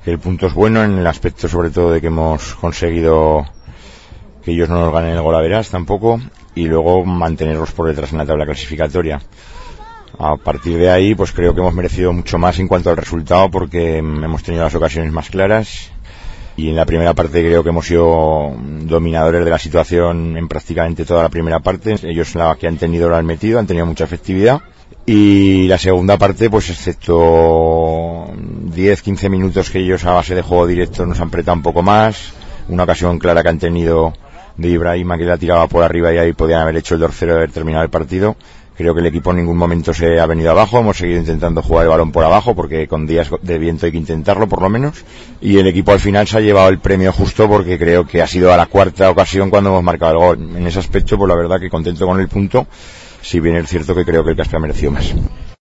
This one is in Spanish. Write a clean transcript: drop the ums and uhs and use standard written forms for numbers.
que el punto es bueno en el aspecto sobre todo de que hemos conseguido que ellos no nos ganen el gol a verás tampoco, y luego mantenerlos por detrás en la tabla clasificatoria. A partir de ahí pues creo que hemos merecido mucho más en cuanto al resultado, porque hemos tenido las ocasiones más claras, y en la primera parte creo que hemos sido dominadores de la situación en prácticamente toda la primera parte. Ellos la que han tenido la han metido, han tenido mucha efectividad, y la segunda parte pues excepto 10-15 minutos que ellos a base de juego directo nos han apretado un poco más, una ocasión clara que han tenido de Ibrahima que la tiraba por arriba y ahí podían haber hecho el 2-0 de haber terminado el partido. Creo que el equipo en ningún momento se ha venido abajo, hemos seguido intentando jugar el balón por abajo, porque con días de viento hay que intentarlo por lo menos, y el equipo al final se ha llevado el premio justo, porque creo que ha sido a la cuarta ocasión cuando hemos marcado el gol. En ese aspecto pues la verdad que contento con el punto, si bien es cierto que creo que el Caspe ha merecido más.